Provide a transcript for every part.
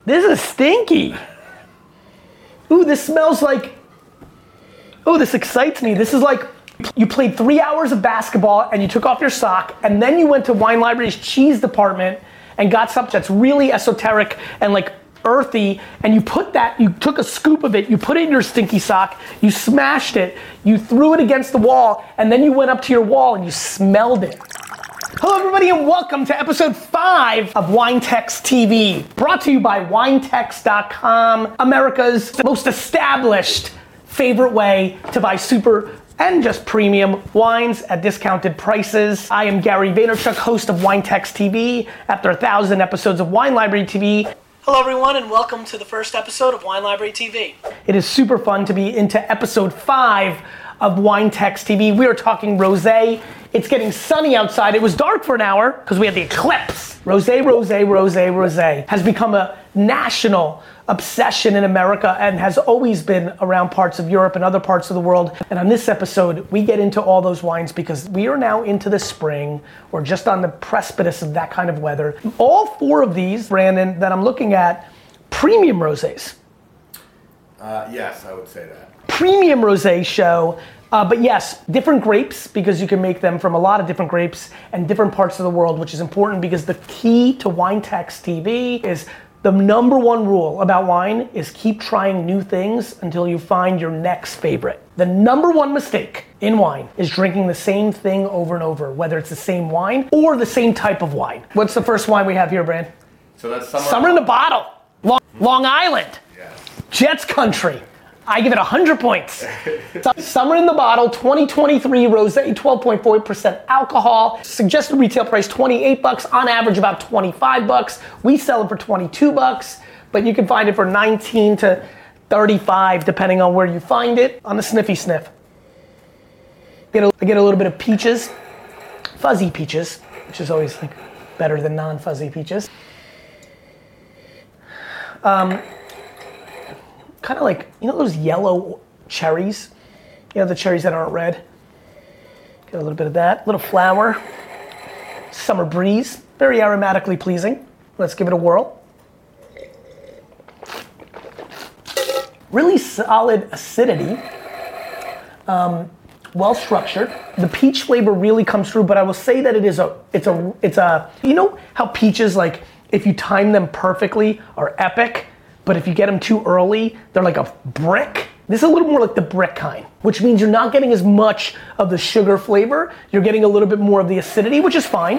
This is stinky. Ooh, this smells like, oh, this excites me. This is like you played 3 hours of basketball and you took off your sock and then you went to Wine Library's cheese department and got something that's really esoteric and like earthy, and you took a scoop of it, you put it in your stinky sock, you smashed it, you threw it against the wall, and then you went up to your wall and you smelled it. Hello everybody and welcome to episode 5 of WineText TV, brought to you by winetext.com, America's most established favorite way to buy super and just premium wines at discounted prices. I am Gary Vaynerchuk, host of WineText TV, after 1,000 episodes of Wine Library TV. Hello everyone and welcome to the first episode of Wine Library TV. It is super fun to be into episode 5 of WineText TV. We are talking rosé. It's getting sunny outside. It was dark for an hour because we had the eclipse. Rosé has become a national obsession in America and has always been around parts of Europe and other parts of the world. And on this episode, we get into all those wines because we are now into the spring. We're just on the precipice of that kind of weather. All 4 of these, Brandon, that I'm looking at, premium rosés. Yes, I would say that. Premium rosé show. But yes, different grapes, because you can make them from a lot of different grapes and different parts of the world, which is important because the key to WineText TV is the number one rule about wine is keep trying new things until you find your next favorite. The number one mistake in wine is drinking the same thing over and over, whether it's the same wine or the same type of wine. What's the first wine we have here, Brand? So that's Summer in the Bottle, Long Island, Yes. Jets Country. I give it 100 points. Summer in the Bottle, 2023 rosé, 12.4% alcohol. Suggested retail price $28, on average about $25. We sell it for $22, but you can find it for $19 to $35 depending on where you find it. On the sniffy sniff. I get a little bit of peaches, fuzzy peaches, which is always like better than non-fuzzy peaches. Kind of like, you know those yellow cherries? You know, the cherries that aren't red? Get a little bit of that, little flower. Summer breeze, very aromatically pleasing. Let's give it a whirl. Really solid acidity. Well structured. The peach flavor really comes through, but I will say that it's a, you know how peaches, like, if you time them perfectly, are epic? But if you get them too early, they're like a brick. This is a little more like the brick kind, which means you're not getting as much of the sugar flavor. You're getting a little bit more of the acidity, which is fine.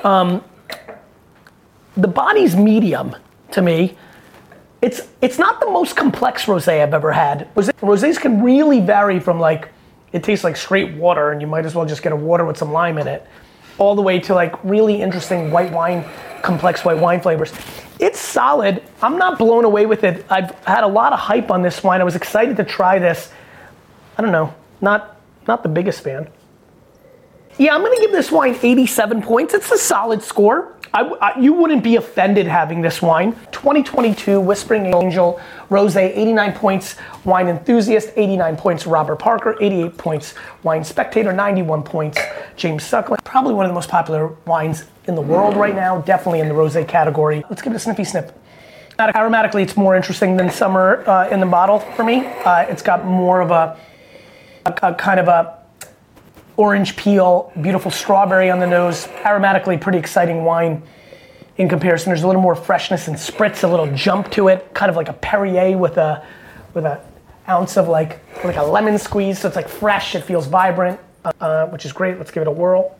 The body's medium to me. It's not the most complex rosé I've ever had. Rosés can really vary from like, it tastes like straight water and you might as well just get a water with some lime in it, all the way to like really interesting white wine, complex white wine flavors. It's solid. I'm not blown away with it. I've had a lot of hype on this wine. I was excited to try this. I don't know, not the biggest fan. Yeah, I'm gonna give this wine 87 points. It's a solid score. You wouldn't be offended having this wine. 2022 Whispering Angel Rosé, 89 points. Wine Enthusiast, 89 points. Robert Parker, 88 points. Wine Spectator, 91 points. James Suckling, probably one of the most popular wines in the world right now, definitely in the rosé category. Let's give it a sniffy sniff. Aromatically, it's more interesting than Summer in the Bottle for me. It's got more of a kind of a orange peel, beautiful strawberry on the nose. Aromatically, pretty exciting wine in comparison. There's a little more freshness and spritz, a little jump to it, kind of like a Perrier with a ounce of like a lemon squeeze. So it's like fresh, it feels vibrant, which is great. Let's give it a whirl.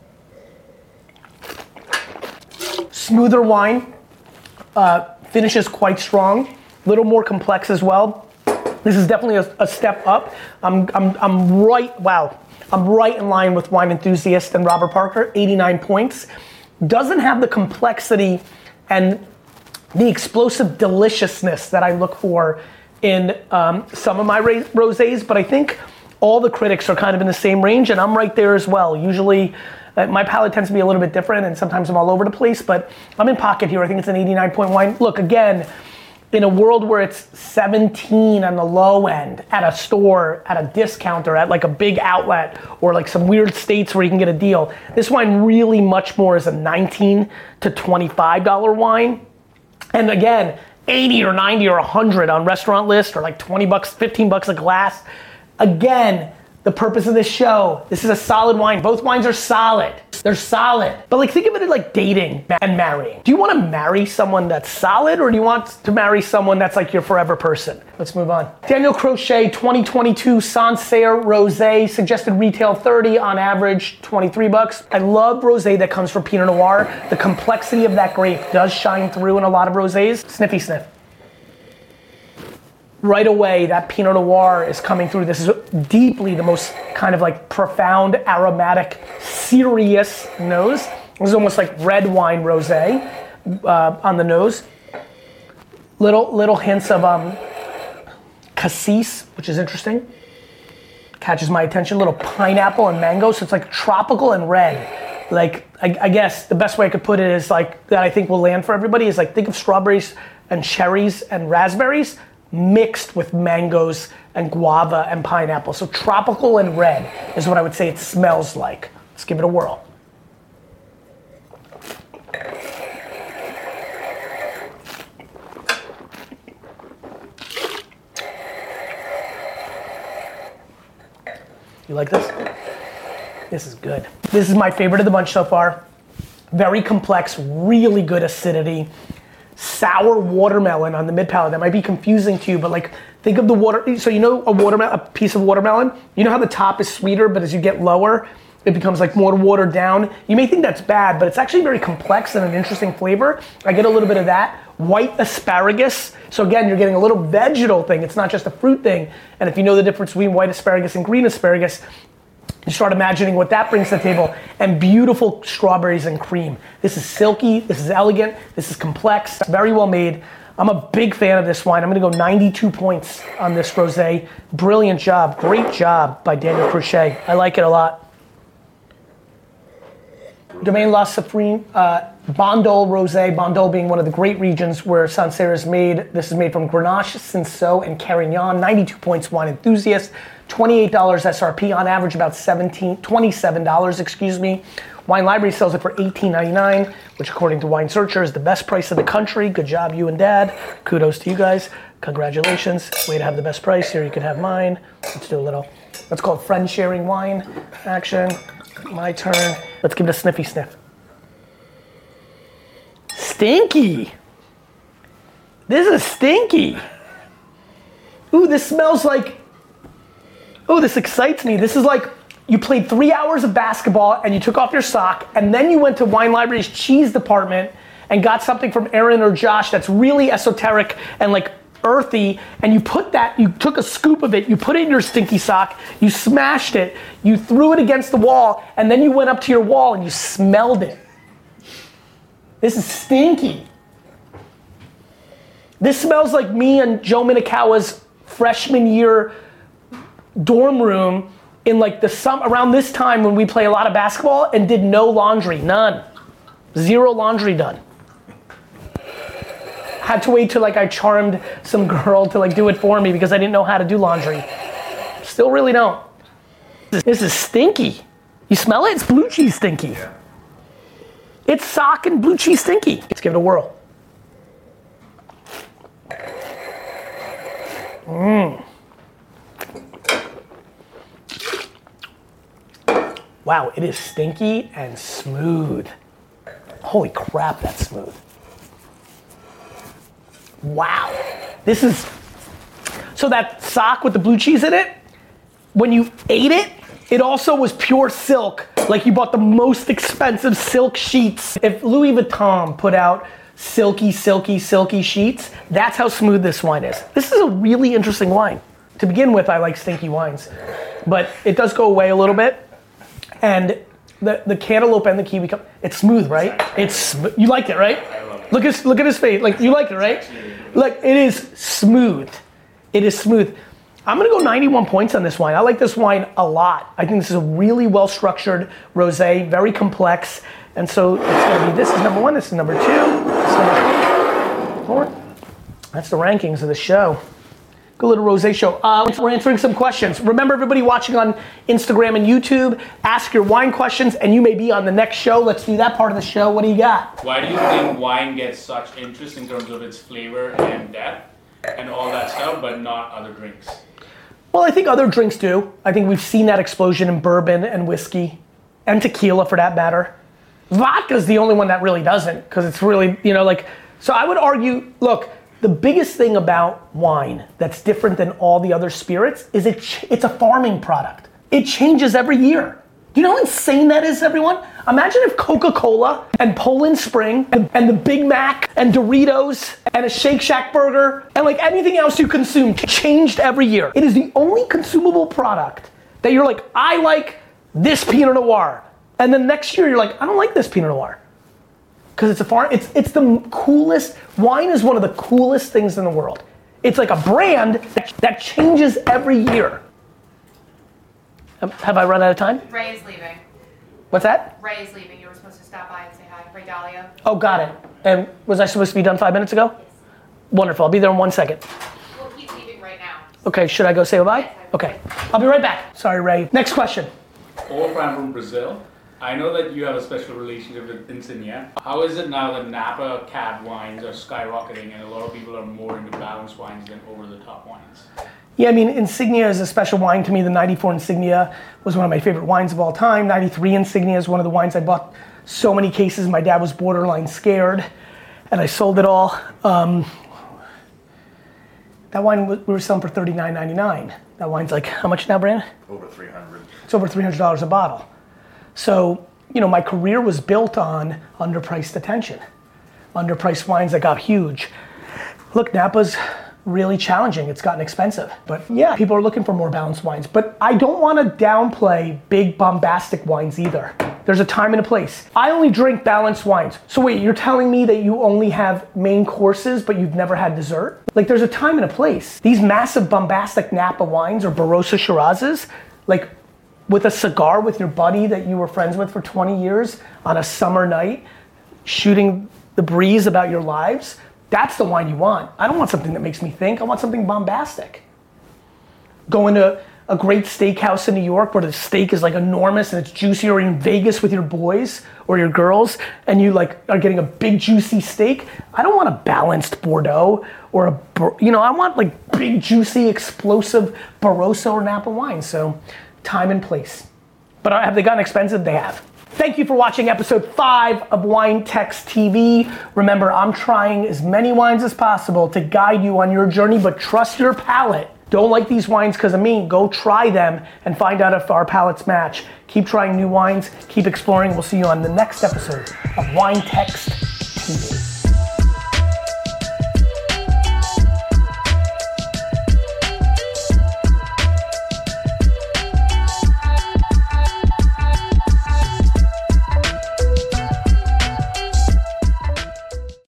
Smoother wine, finishes quite strong, a little more complex as well. This is definitely a step up. I'm right in line with Wine Enthusiast and Robert Parker, 89 points. Doesn't have the complexity and the explosive deliciousness that I look for in some of my rosés, but I think all the critics are kind of in the same range, and I'm right there as well. Usually, my palate tends to be a little bit different, and sometimes I'm all over the place, but I'm in pocket here. I think it's an 89 point wine. Look, again, in a world where it's 17 on the low end at a store, at a discounter, at like a big outlet, or like some weird states where you can get a deal, this wine really much more is a $19 to $25 wine. And again, 80 or 90 or 100 on restaurant list, or like 20 bucks, 15 bucks a glass. Again, the purpose of this show, this is a solid wine. Both wines are solid. They're solid. But like, think of it like dating and marrying. Do you want to marry someone that's solid, or do you want to marry someone that's like your forever person? Let's move on. Daniel Crochet 2022 Sancerre Rosé, suggested retail 30, on average 23 bucks. I love rosé that comes from Pinot Noir. The complexity of that grape does shine through in a lot of rosés. Sniffy sniff. Right away, that Pinot Noir is coming through. This is deeply the most kind of like profound, aromatic, serious nose. This is almost like red wine rosé on the nose. Little hints of cassis, which is interesting. Catches my attention. Little pineapple and mango, so it's like tropical and red. Like, I guess the best way I could put it is like, that I think will land for everybody is like, think of strawberries and cherries and raspberries mixed with mangoes and guava and pineapple. So tropical and red is what I would say it smells like. Let's give it a whirl. You like this? This is good. This is my favorite of the bunch so far. Very complex, really good acidity. Sour watermelon on the mid palate. That might be confusing to you, but like, think of the water. So you know a piece of watermelon? You know how the top is sweeter, but as you get lower, it becomes like more watered down. You may think that's bad, but it's actually very complex and an interesting flavor. I get a little bit of that. White asparagus. So again, you're getting a little vegetal thing. It's not just a fruit thing. And if you know the difference between white asparagus and green asparagus, you start imagining what that brings to the table. And beautiful strawberries and cream. This is silky, this is elegant, this is complex, very well made. I'm a big fan of this wine. I'm gonna go 92 points on this rosé. Brilliant job, great job by Daniel Crochet. I like it a lot. Domaine La Safrine, Bandol Rosé, Bandol being one of the great regions where Sancerre is made. This is made from Grenache, Cinsault, and Carignan. 92 points, wine enthusiast. $28 SRP, on average about $27, excuse me. Wine Library sells it for $18.99, which according to Wine Searcher is the best price in the country. Good job, you and Dad. Kudos to you guys. Congratulations. Way to have the best price. Here you can have mine. Let's do a little, let's call it friend sharing wine action. My turn. Let's give it a sniffy sniff. Stinky. This is stinky. Ooh, this smells like, oh, this excites me. This is like you played 3 hours of basketball and you took off your sock and then you went to Wine Library's cheese department and got something from Aaron or Josh that's really esoteric and like earthy, and you put that, you took a scoop of it, you put it in your stinky sock, you smashed it, you threw it against the wall, and then you went up to your wall and you smelled it. This is stinky. This smells like me and Joe Minikawa's freshman year dorm room in like the around this time when we play a lot of basketball and did no laundry, none. Zero laundry done. Had to wait till like I charmed some girl to like do it for me because I didn't know how to do laundry. Still really don't. This is stinky. You smell it? It's blue cheese stinky. Yeah. It's sock and blue cheese stinky. Let's give it a whirl. Wow, it is stinky and smooth. Holy crap, that's smooth. Wow, this is, so that sock with the blue cheese in it, when you ate it, it also was pure silk, like you bought the most expensive silk sheets. If Louis Vuitton put out silky, silky, silky sheets, that's how smooth this wine is. This is a really interesting wine. To begin with, I like stinky wines, but it does go away a little bit, and the cantaloupe and the kiwi, it's smooth, right? It's, you liked it, right? Look at his face, like you like it, right? Look, it is smooth. It is smooth. I'm gonna go 91 points on this wine. I like this wine a lot. I think this is a really well-structured rosé, very complex. And so it's gonna be, this is number one, this is number two, this is number three, four. That's the rankings of the show. Good little rosé show. We're answering some questions. Remember, everybody watching on Instagram and YouTube, ask your wine questions and you may be on the next show. Let's do that part of the show. What do you got? Why do you think wine gets such interest in terms of its flavor and depth and all that stuff, but not other drinks? Well, I think other drinks do. I think we've seen that explosion in bourbon and whiskey and tequila for that matter. Vodka's the only one that really doesn't, because it's really, so I would argue, look, the biggest thing about wine that's different than all the other spirits is it's a farming product. It changes every year. Do you know how insane that is, everyone? Imagine if Coca-Cola and Poland Spring and the Big Mac and Doritos and a Shake Shack burger and like anything else you consume changed every year. It is the only consumable product that you're like, I like this Pinot Noir. And then next year you're like, I don't like this Pinot Noir. Because it's a farm, it's the coolest, wine is one of the coolest things in the world. It's like a brand that changes every year. Have I run out of time? Ray is leaving. What's that? Ray is leaving. You were supposed to stop by and say hi. Ray Dalio. Oh, got it. And was I supposed to be done 5 minutes ago? Yes. Wonderful, I'll be there in 1 second. Well, he's leaving right now. Okay, should I go say bye? Yes, I will. Okay, I'll be right back. Sorry, Ray. Next question. Olafran from Brazil. I know that you have a special relationship with Insignia. How is it now that Napa Cab wines are skyrocketing and a lot of people are more into balanced wines than over-the-top wines? Yeah, I mean, Insignia is a special wine to me. The 94 Insignia was one of my favorite wines of all time. 93 Insignia is one of the wines I bought so many cases. My dad was borderline scared and I sold it all. That wine we were selling for $39.99. That wine's like, how much now, Brandon? Over 300. It's over $300 a bottle. So, my career was built on underpriced attention. Underpriced wines that got huge. Look, Napa's really challenging. It's gotten expensive. But yeah, people are looking for more balanced wines. But I don't want to downplay big bombastic wines either. There's a time and a place. I only drink balanced wines. So wait, you're telling me that you only have main courses, but you've never had dessert? Like there's a time and a place. These massive bombastic Napa wines or Barossa Shirazes, like with a cigar with your buddy that you were friends with for 20 years on a summer night, shooting the breeze about your lives, that's the wine you want. I don't want something that makes me think, I want something bombastic. Going to a great steakhouse in New York where the steak is like enormous and it's juicy, or in Vegas with your boys or your girls and you like are getting a big juicy steak. I don't want a balanced Bordeaux or I want like big juicy explosive Barossa or Napa wine. So time and place. But have they gotten expensive? They have. Thank you for watching episode 5 of Wine Text TV. Remember, I'm trying as many wines as possible to guide you on your journey, but trust your palate. Don't like these wines because of me. Go try them and find out if our palates match. Keep trying new wines, keep exploring. We'll see you on the next episode of Wine Text